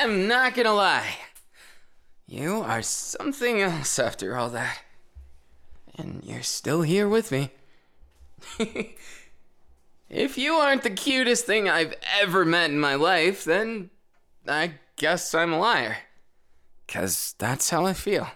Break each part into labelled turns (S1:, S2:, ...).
S1: I'm not gonna lie. You are something else after all that. And you're still here with me. If you aren't the cutest thing I've ever met in my life, then I guess I'm a liar. 'Cause that's how I feel.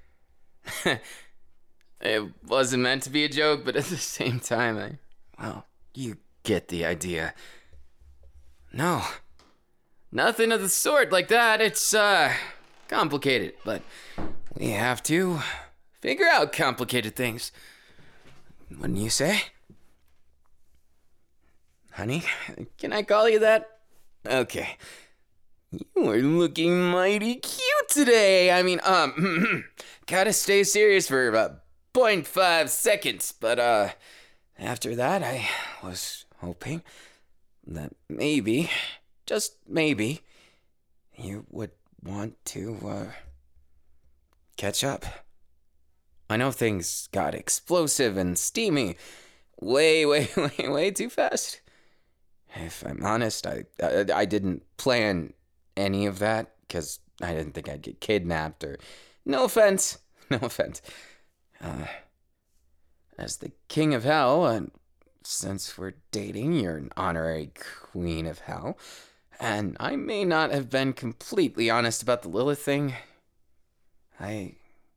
S1: It wasn't meant to be a joke, but at the same time, well, you get the idea. No, nothing of the sort like that. It's, complicated, but we have to figure out complicated things. Wouldn't you say? Honey, can I call you that? Okay. You are looking mighty cute today. I mean, gotta stay serious for about 0.5 seconds, but, after that, I was hoping that maybe, just maybe, you would want to, catch up. I know things got explosive and steamy way too fast. If I'm honest, I didn't plan any of that because I didn't think I'd get kidnapped or... No offense. As the king of hell, and since we're dating, you're an honorary queen of hell, and I may not have been completely honest about the Lilith thing. I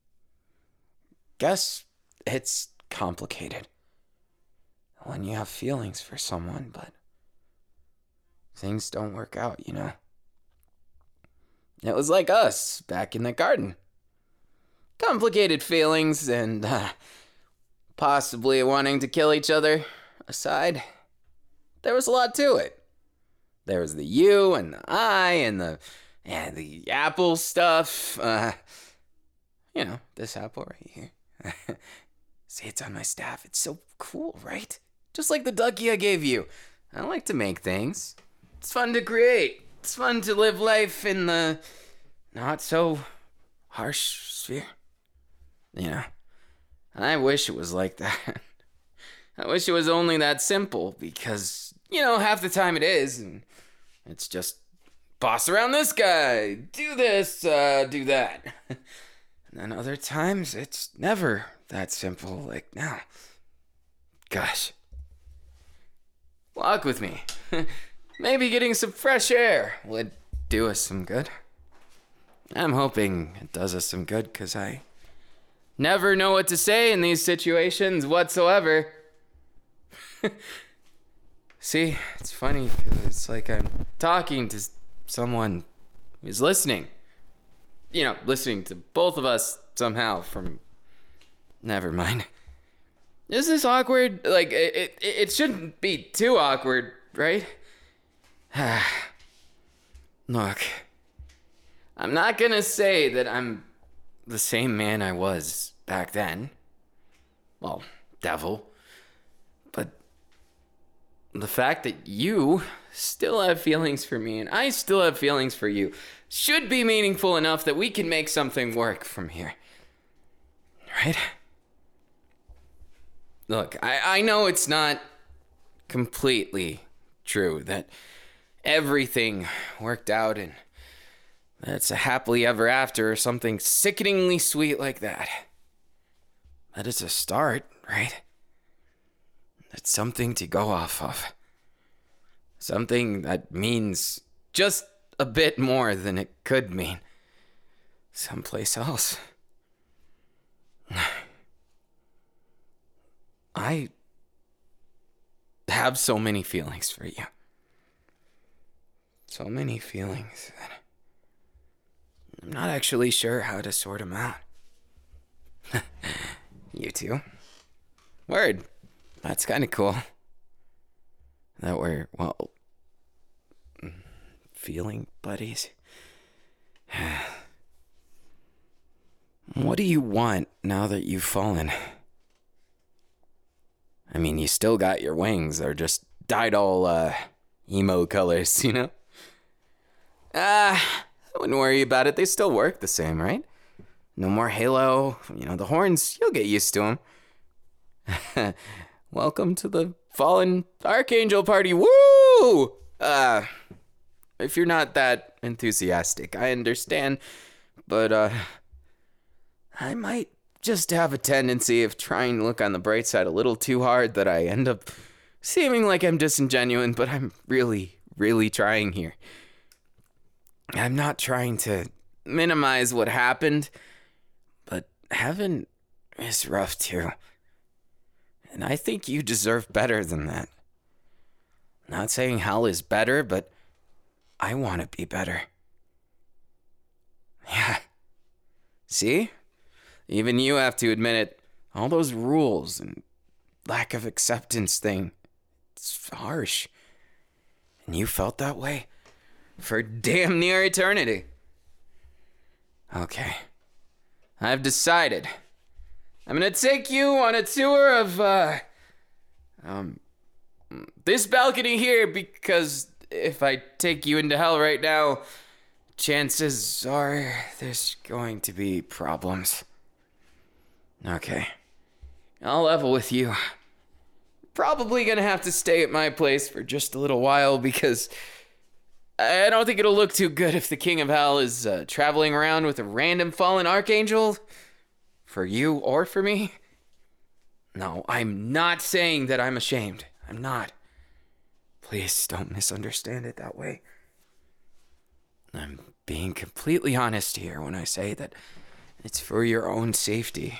S1: guess it's complicated when you have feelings for someone, but things don't work out, you know? It was like us back in the garden. Complicated feelings and possibly wanting to kill each other aside. There was a lot to it. There was the you and the I and the apple stuff. You know, this apple right here. See, it's on my staff. It's so cool, right? Just like the ducky I gave you. I like to make things. It's fun to create. It's fun to live life in the not so harsh sphere. You know, I wish it was like that. I wish it was only that simple because, you know, half the time it is, and it's just boss around this guy, do this, do that. And then other times it's never that simple, like now. Gosh. Walk with me. Maybe getting some fresh air would do us some good. I'm hoping it does us some good because I never know what to say in these situations whatsoever. See, it's funny. It's like I'm talking to someone who's listening. You know, listening to both of us somehow from... Never mind. Is this awkward? Like, it shouldn't be too awkward, right? Look, I'm not gonna say that I'm the same man I was back then. Well, devil. But the fact that you still have feelings for me and I still have feelings for you should be meaningful enough that we can make something work from here. Right? Look, I know it's not completely true that everything worked out and that it's a happily ever after or something sickeningly sweet like that. That is a start, right? It's something to go off of. Something that means just a bit more than it could mean someplace else. I have so many feelings for you. So many feelings that I'm not actually sure how to sort them out. You too? Word. That's kind of cool. That we're, well, feeling buddies. What do you want now that you've fallen? I mean, you still got your wings. They're just dyed all, emo colors, you know? I wouldn't worry about it. They still work the same, right? No more halo. You know, the horns, you'll get used to them. Welcome to the Fallen Archangel party. Woo! If you're not that enthusiastic. I understand, but I might just have a tendency of trying to look on the bright side a little too hard that I end up seeming like I'm disingenuous, but I'm really, really trying here. I'm not trying to minimize what happened, but heaven is rough too. And I think you deserve better than that. Not saying hell is better, but I want to be better. Yeah. See? Even you have to admit it. All those rules and lack of acceptance thing, it's harsh. And you felt that way for damn near eternity. Okay. I've decided. I'm gonna take you on a tour of, this balcony here, because if I take you into hell right now, chances are there's going to be problems. Okay. I'll level with you. Probably gonna have to stay at my place for just a little while because I don't think it'll look too good if the King of Hell is traveling around with a random fallen archangel. For you or for me. No, I'm not saying that I'm ashamed. I'm not. Please don't misunderstand it that way. I'm being completely honest here when I say that it's for your own safety.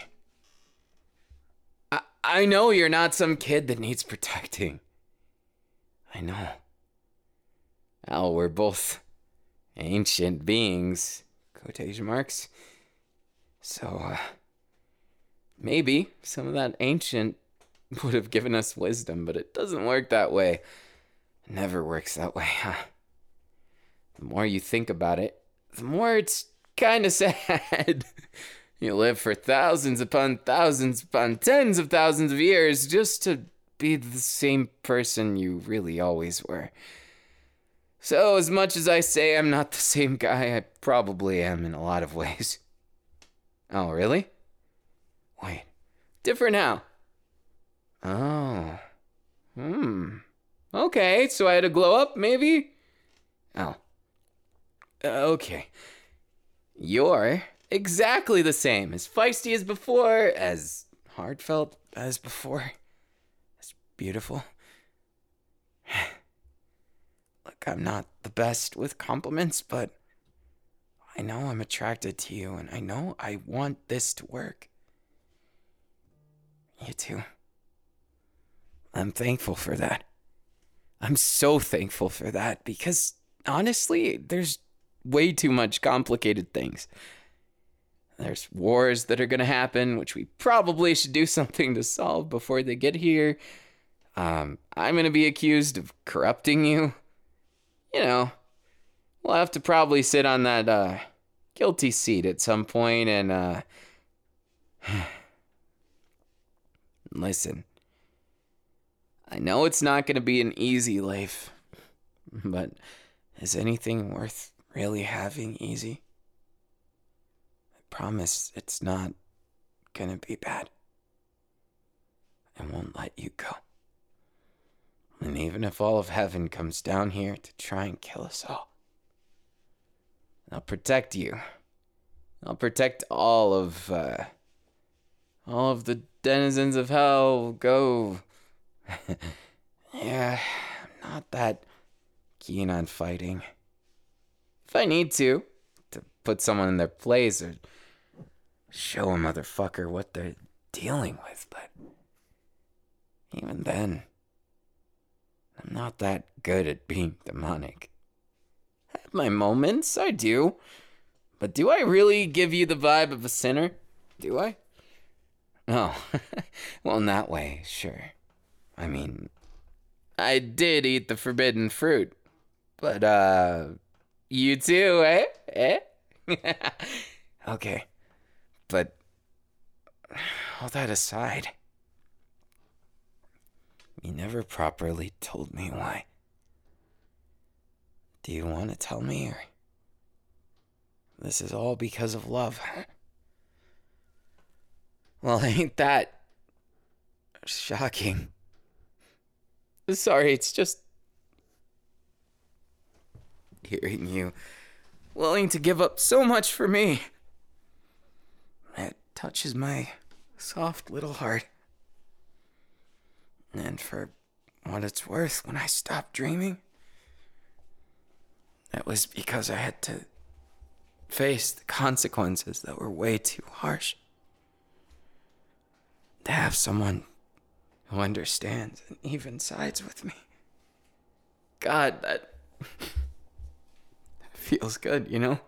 S1: I know you're not some kid that needs protecting. I know. Well, we're both ancient beings, quotation marks. So, maybe some of that ancient would have given us wisdom, but it doesn't work that way. It never works that way, huh? The more you think about it, the more it's kind of sad. You live for thousands upon tens of thousands of years just to be the same person you really always were. So as much as I say I'm not the same guy, I probably am in a lot of ways. Oh, really? Wait, different how? Oh. Okay, so I had to glow up, maybe? Oh. Okay. You're exactly the same, as feisty as before, as heartfelt as before, as beautiful. Look, I'm not the best with compliments, but I know I'm attracted to you, and I know I want this to work. You too. I'm thankful for that. I'm so thankful for that, because honestly, there's way too much complicated things. There's wars that are going to happen, which we probably should do something to solve before they get here. I'm going to be accused of corrupting you. You know, we'll have to probably sit on that guilty seat at some point and listen. I know it's not going to be an easy life, but is anything worth really having easy? I promise it's not going to be bad. I won't let you go. And even if all of heaven comes down here to try and kill us all, I'll protect you. I'll protect all of the denizens of hell. Go. Yeah, I'm not that keen on fighting. If I need to put someone in their place or show a motherfucker what they're dealing with, but even then, I'm not that good at being demonic. I have my moments, I do. But do I really give you the vibe of a sinner? Do I? Oh, well, in that way, sure. I mean, I did eat the forbidden fruit. But, you too, eh? Eh? Okay. But, all that aside, you never properly told me why. Do you want to tell me, or this is all because of love? Well, ain't that shocking? Sorry, it's just hearing you willing to give up so much for me. It touches my soft little heart. And for what it's worth, when I stopped dreaming, it was because I had to face the consequences that were way too harsh. To have someone who understands and even sides with me. God, that feels good, you know?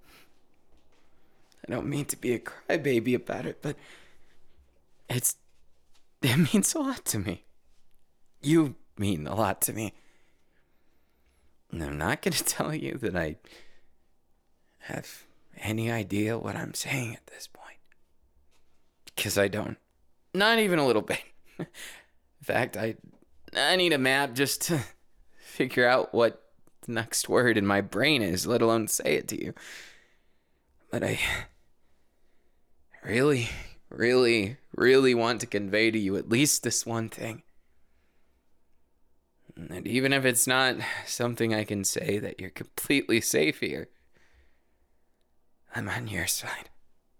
S1: I don't mean to be a crybaby about it, but it means a lot to me. You mean a lot to me. And I'm not going to tell you that I have any idea what I'm saying at this point. Because I don't. Not even a little bit. In fact, I need a map just to figure out what the next word in my brain is, let alone say it to you. But I really, really, really want to convey to you at least this one thing. And even if it's not something I can say that you're completely safe here, I'm on your side.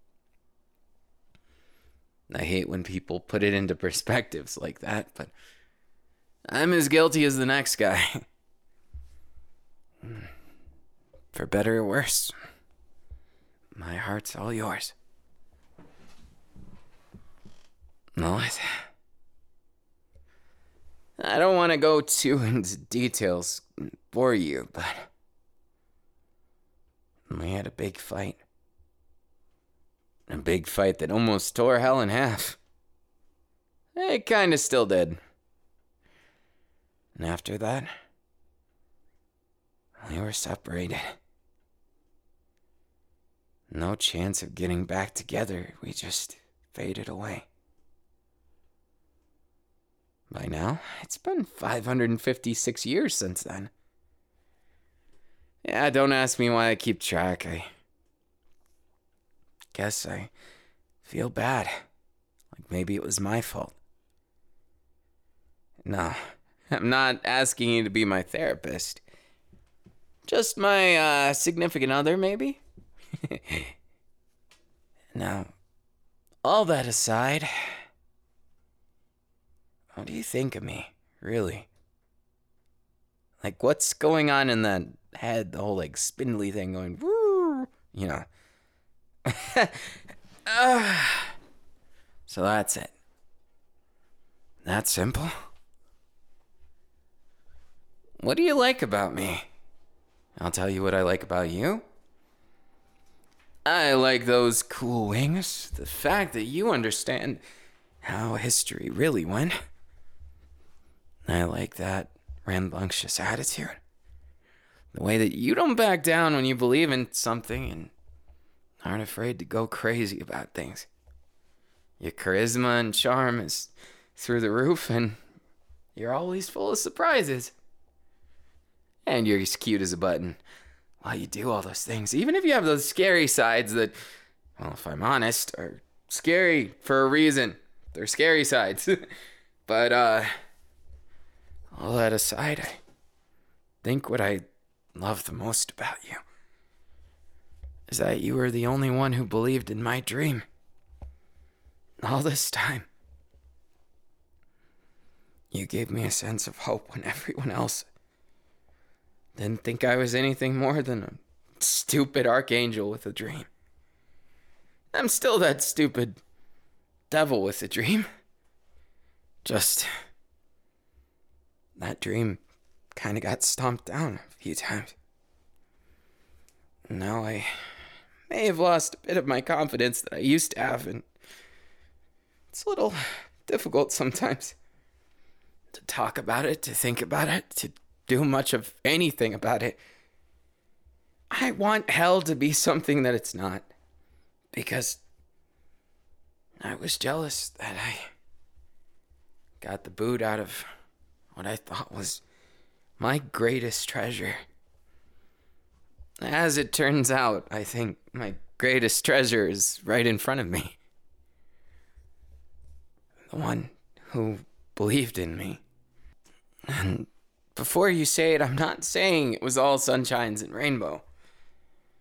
S1: I hate when people put it into perspectives like that, but I'm as guilty as the next guy. For better or worse, my heart's all yours. Lilith, I don't want to go too into details for you, but we had a big fight. A big fight that almost tore hell in half. It kinda still did. And after that, we were separated. No chance of getting back together. We just faded away. By now, it's been 556 years since then. Yeah, don't ask me why I keep track. I guess I feel bad. Like maybe it was my fault. No, I'm not asking you to be my therapist. Just my significant other, maybe? Now, all that aside, what do you think of me, really? Like, what's going on in that head, the whole, like, spindly thing going, woo, you know? So that's it. That simple? What do you like about me? I'll tell you what I like about you. I like those cool wings. The fact that you understand how history really went. I like that rambunctious attitude. The way that you don't back down when you believe in something and aren't afraid to go crazy about things. Your charisma and charm is through the roof, and you're always full of surprises. And you're as cute as a button while you do all those things. Even if you have those scary sides that, well, if I'm honest, are scary for a reason. They're scary sides. But, all that aside, I think what I love the most about you is that you were the only one who believed in my dream. All this time. You gave me a sense of hope when everyone else didn't think I was anything more than a stupid archangel with a dream. I'm still that stupid devil with a dream. Just that dream kind of got stomped down a few times. Now I may have lost a bit of my confidence that I used to have, and it's a little difficult sometimes to talk about it, to think about it, to do much of anything about it. I want hell to be something that it's not, because I was jealous that I got the boot out of what I thought was my greatest treasure. As it turns out, I think my greatest treasure is right in front of me. The one who believed in me. And before you say it, I'm not saying it was all sunshines and rainbow.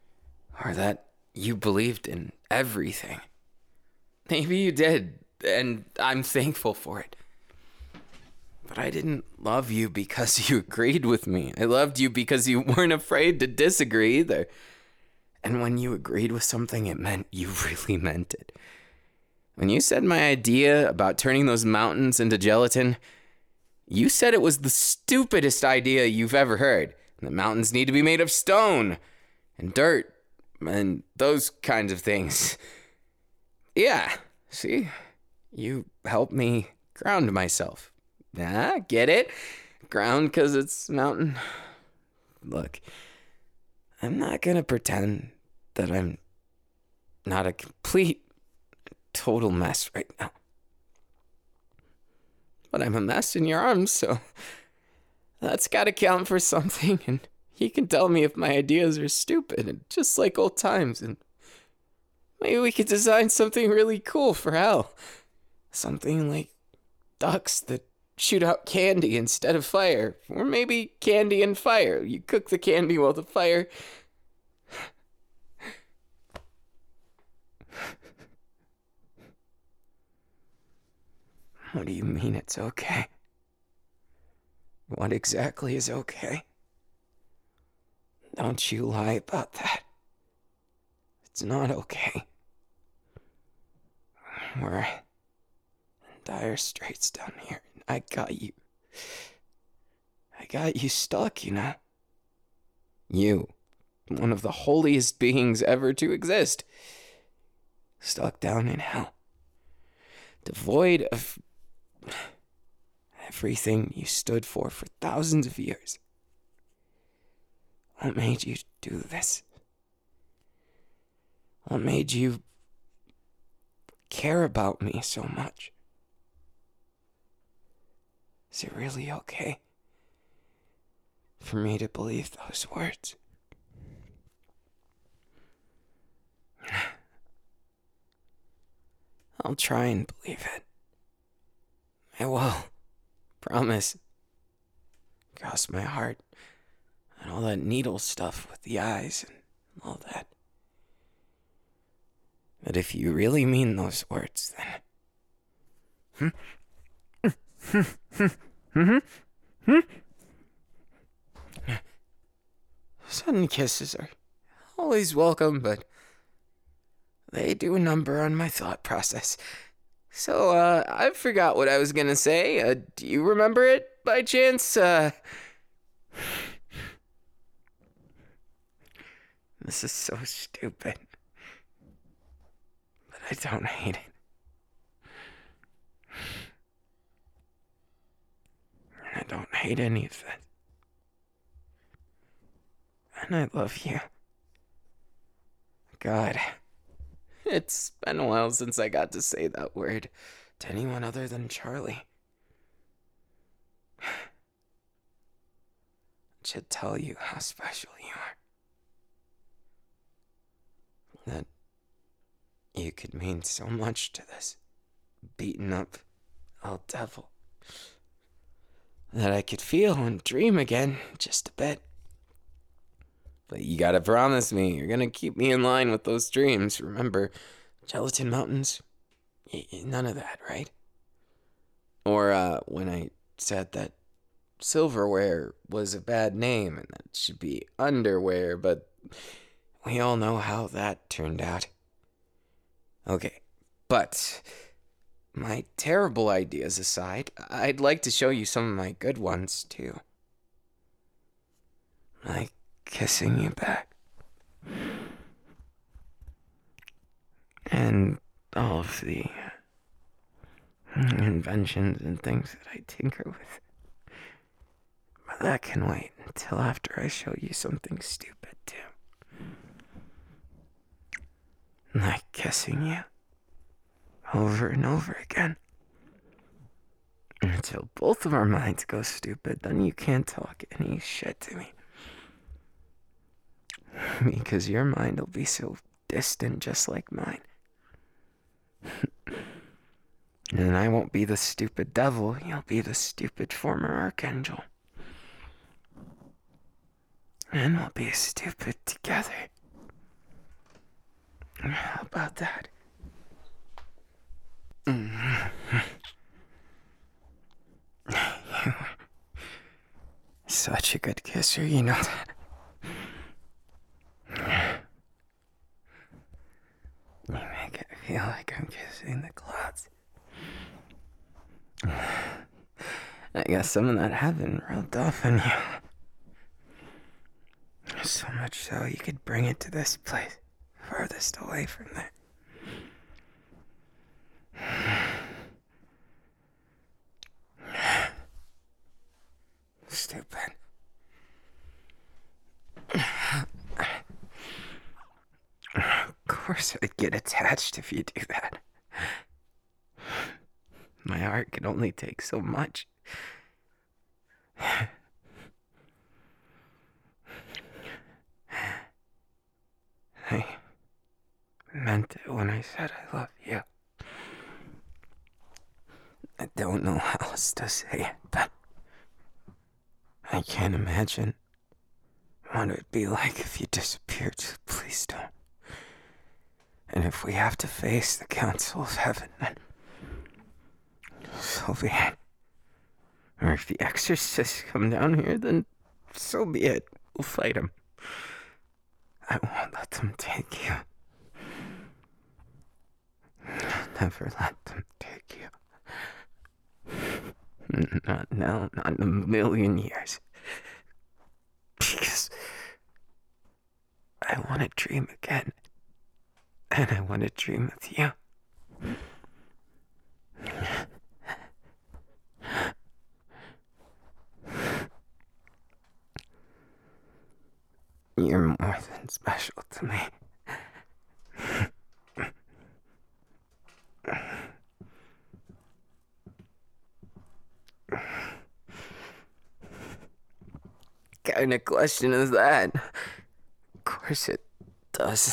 S1: or that you believed in everything. Maybe you did, and I'm thankful for it. But I didn't love you because you agreed with me. I loved you because you weren't afraid to disagree either. And when you agreed with something, it meant you really meant it. When you said my idea about turning those mountains into gelatin, you said it was the stupidest idea you've ever heard. The mountains need to be made of stone and dirt and those kinds of things. Yeah, see? You helped me ground myself. Ah, get it? Ground because it's mountain. Look, I'm not gonna pretend that I'm not a complete, total mess right now. But I'm a mess in your arms, so that's gotta count for something, and you can tell me if my ideas are stupid, and just like old times, and maybe we could design something really cool for Hal. Something like ducks that shoot out candy instead of fire. Or maybe candy and fire. You cook the candy while the fire... What do you mean it's okay? What exactly is okay? Don't you lie about that. It's not okay. We're in dire straits down here. I got you stuck, you know. You, one of the holiest beings ever to exist, stuck down in hell, devoid of everything you stood for thousands of years. What made you do this? What made you care about me so much? Is it really okay for me to believe those words? I'll try and believe it. I will. Promise. Cross my heart. And all that needle stuff with the eyes and all that. But if you really mean those words, then... Sudden kisses are always welcome, but they do a number on my thought process. So, I forgot what I was gonna say. Do you remember it by chance? This is so stupid. But I don't hate it. I don't hate any of it. And I love you. God, it's been a while since I got to say that word to anyone other than Charlie. I should tell you how special you are. That you could mean so much to this beaten up old devil. That I could feel and dream again just a bit. But you gotta promise me you're gonna keep me in line with those dreams. Remember, Gelatin Mountains? None of that, right? Or when I said that silverware was a bad name and that it should be underwear, but we all know how that turned out. Okay, but my terrible ideas aside, I'd like to show you some of my good ones, too. Like kissing you back. And all of the inventions and things that I tinker with. But that can wait until after I show you something stupid, too. Like kissing you over and over again. Until both of our minds go stupid, then you can't talk any shit to me. Because your mind will be so distant just like mine. And I won't be the stupid devil, you'll be the stupid former archangel. And we'll be stupid together. How about that? Such a good kisser, you know that. You make it feel like I'm kissing the clouds. I guess some of that heaven rubbed off on you. So much so you could bring it to this place, farthest away from there. Stupid. Of course I'd get attached if you do that. My heart can only take so much. I meant it when I said I love you. I don't know how else to say it, but I can't imagine what it would be like if you disappeared, so please don't. And if we have to face the council of heaven, then so be it. Or if the exorcists come down here, then so be it. We'll fight them. I won't let them take you. I'll never let them take you. Not now, not in a million years. Because I want to dream again. And I want to dream with you. You're more than special to me. Kind of question is that? Of course it does.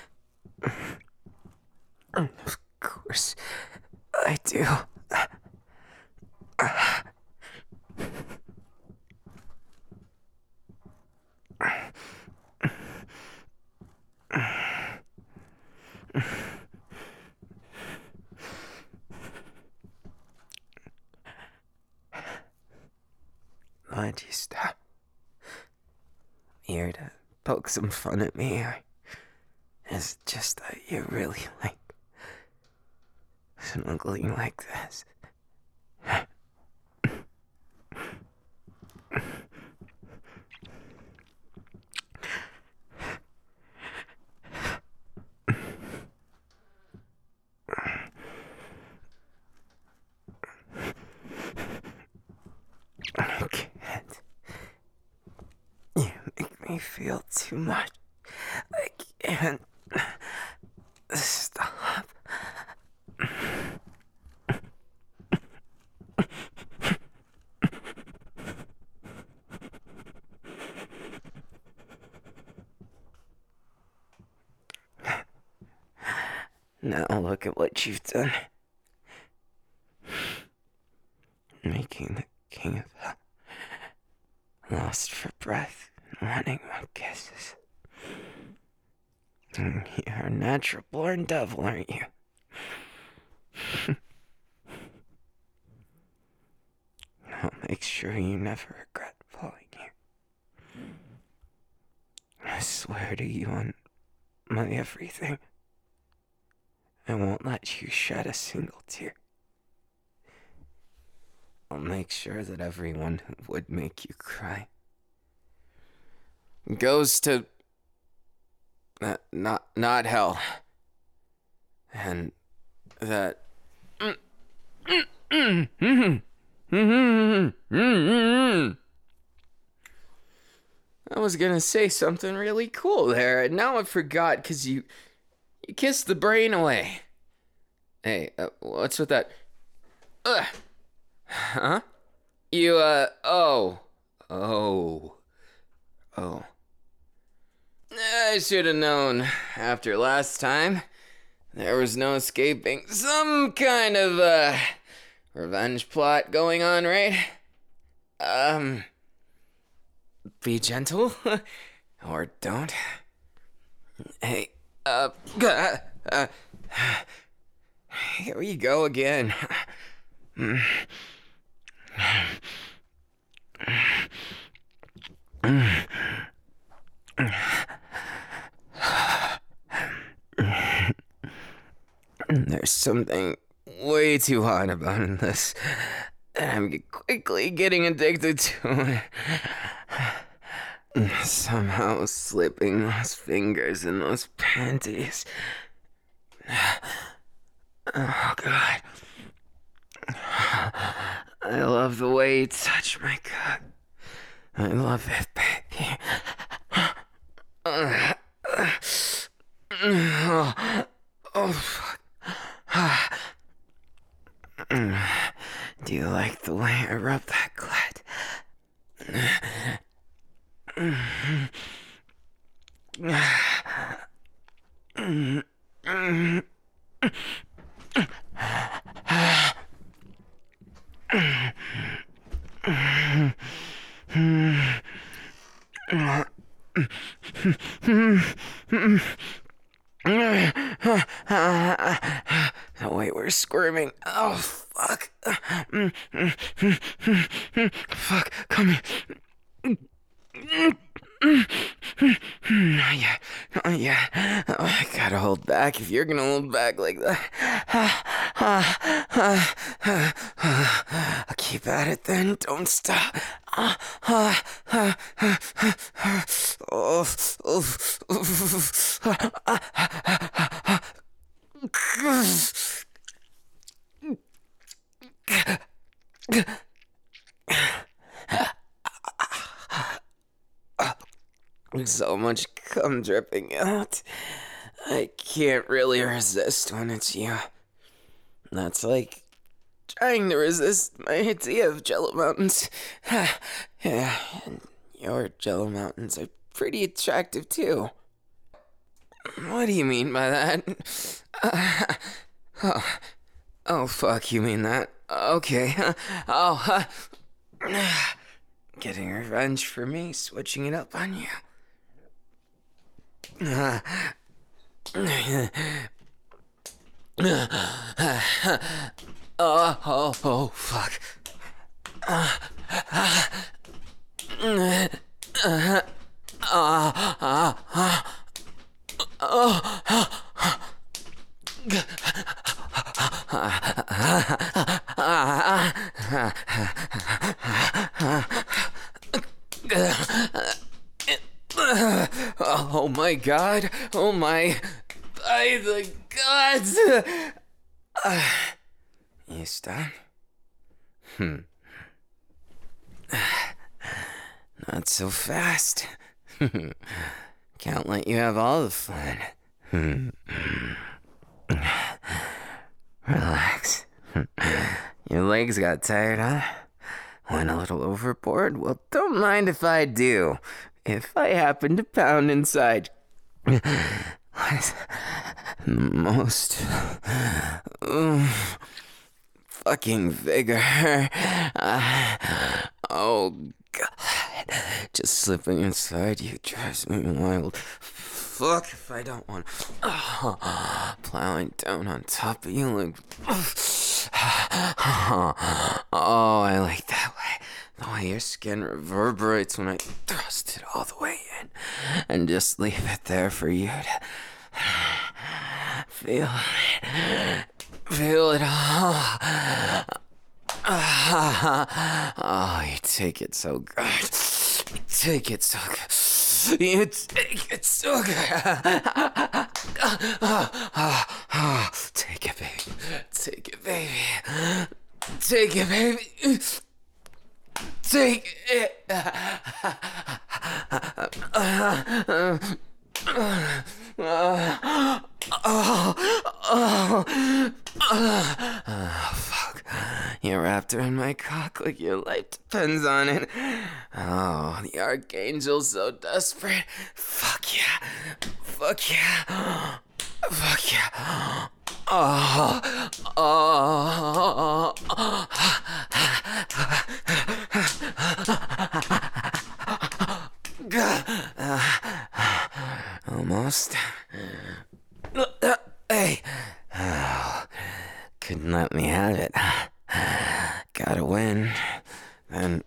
S1: Of course I do. Why'd you stop? Here to poke some fun at me, or is it just that you really like snuggling like this? I can't. You make me feel too much. I can't stop. Now look at what you've done. Making the king of hell lost for breath and wanting more kisses. You're a natural born devil, aren't you? I'll make sure you never regret falling here. I swear to you on my everything, I won't let you shed a single tear. I'll make sure that everyone who would make you cry goes to not hell, and that I was gonna say something really cool there, and now I forgot because you kissed the brain away. Hey, what's with that? Huh? You, oh. I should have known after last time. There was no escaping some kind of, revenge plot going on, right? Be gentle. Or don't. Hey, Uh, uh, Here we go again. There's something way too hot about this, and I'm quickly getting addicted to it. Somehow slipping those fingers in those panties. Oh, God. I love the way you touch my cock. I love it, baby. Oh, fuck. Do you like the way I rub that clit? Oh, wait, we're squirming. Oh, fuck. Fuck, come here. Not yet. Not yet. Oh, I gotta hold back if you're gonna hold back like that. I'll keep at it then. Don't stop. So much cum dripping out. I can't really resist when it's you. That's like trying to resist my idea of Jello mountains. Yeah, and your Jello mountains are pretty attractive too. What do you mean by that? Oh, fuck, you mean that? Okay. Getting revenge for me, switching it up on you. Oh, fuck. Oh my God. Oh my. By the gods. You stop? Not so fast. Can't let you have all the fun. Relax. Your legs got tired, huh? Went a little overboard? Well, don't mind if I do. If I happen to pound inside with most fucking vigor. Oh, God. Just slipping inside you drives me wild. Fuck if I don't want plowing down on top of you like... Oh, I like that way. The way your skin reverberates when I thrust it all the way in and just leave it there for you to feel it. Feel it all. Oh, you take it so good. You take it so good. You take it so good. Take it, baby. Take it, baby. Take it, baby. Take it. Fuck. You wrapped around my cock like your life depends on it. Oh, the archangel's so desperate. Fuck yeah. Fuck yeah. Fuck yeah. Oh. Almost. Let me have it. Gotta win. Then.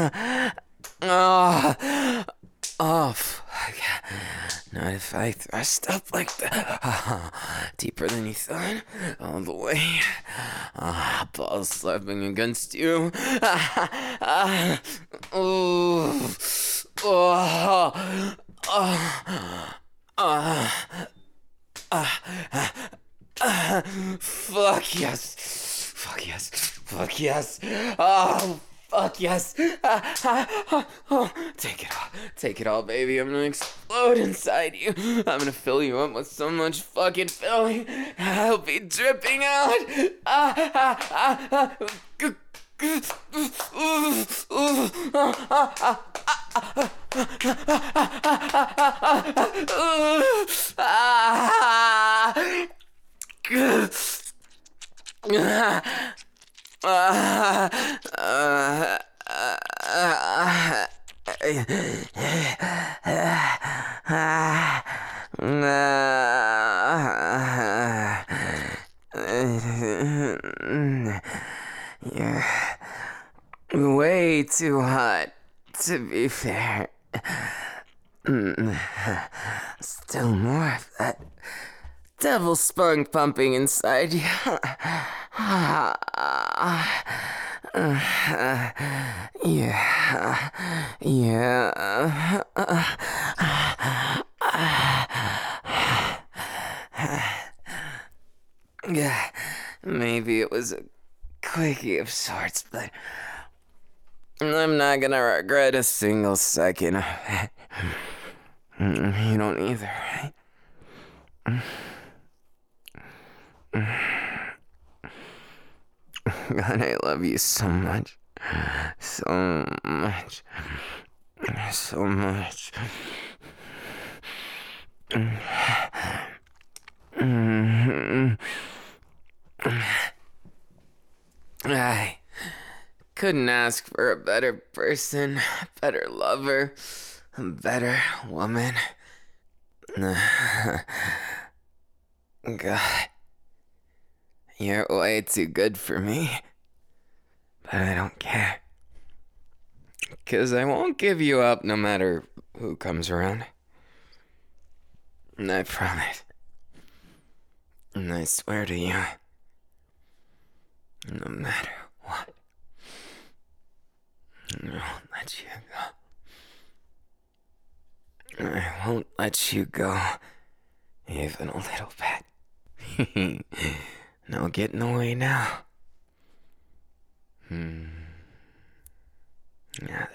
S1: Oh, fuck. Not if I thrust up like that. Deeper than you thought. All the way. Balls slapping against you. Oh. Fuck yes. Fuck yes. Fuck yes. Oh, fuck yes. Take it all. Take it all, baby. I'm gonna explode inside you. I'm gonna fill you up with so much fucking filling. I'll be dripping out. You're way too hot, to be fair. Still more of that devil spunk pumping inside you. Yeah, maybe it was a quickie of sorts, but I'm not gonna regret a single second of it. You don't either, right? God, I love you so much. So much. So much. I couldn't ask for a better person, a better lover, a better woman. God, you're way too good for me. But I don't care. 'Cause I won't give you up no matter who comes around. And I promise. And I swear to you, no matter what, I won't let you go. I won't let you go, even a little bit. No getting away now. Yeah,